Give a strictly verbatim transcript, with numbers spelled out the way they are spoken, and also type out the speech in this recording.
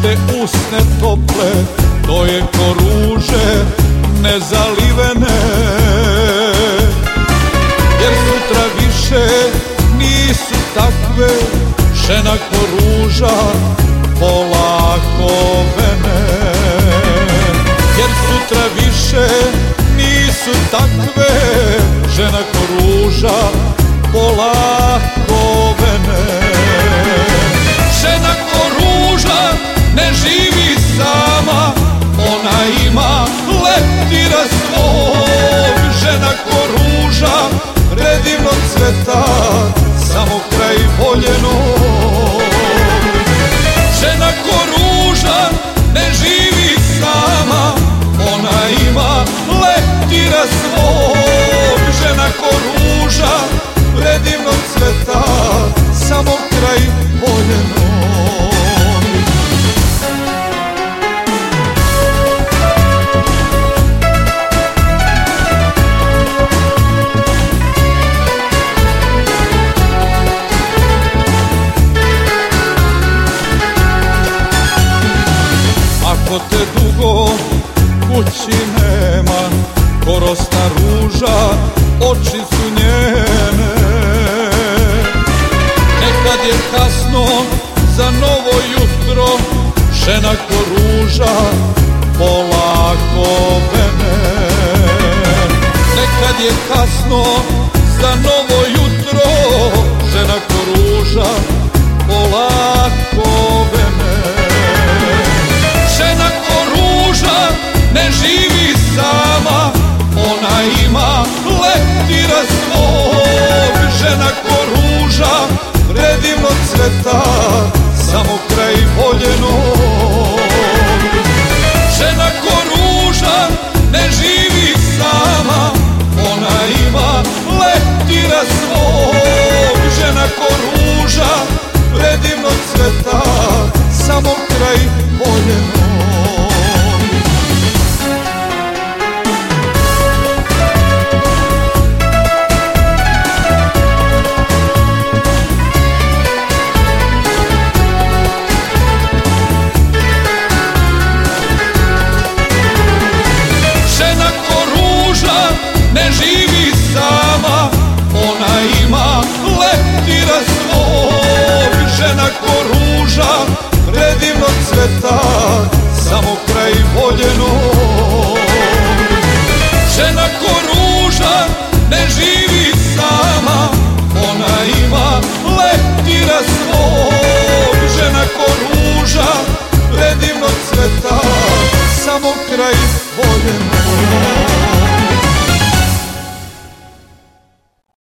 te usne tople, to je ko ruže nezalivene. Jer sutra više nisu takve, žena ko ruža polako vene. Jer sutra više nisu takve, žena ko ruža polako vene. Žena ko ruža ne živi sama, ona ima leptira svog. Žena ko ruža predivnog cveta, samo kraj voljenog. Žena ko ruža ne živi sama, ona ima leptira svog. Žena ko ruža predivnog cveta, samo kraj voljenog. Ako te dugo kući nema, ko rosna ruža, oči su njene. Nekad je kasno za novo jutro, žena ko ruža polako vene. Nekad je kasno za novo jutro,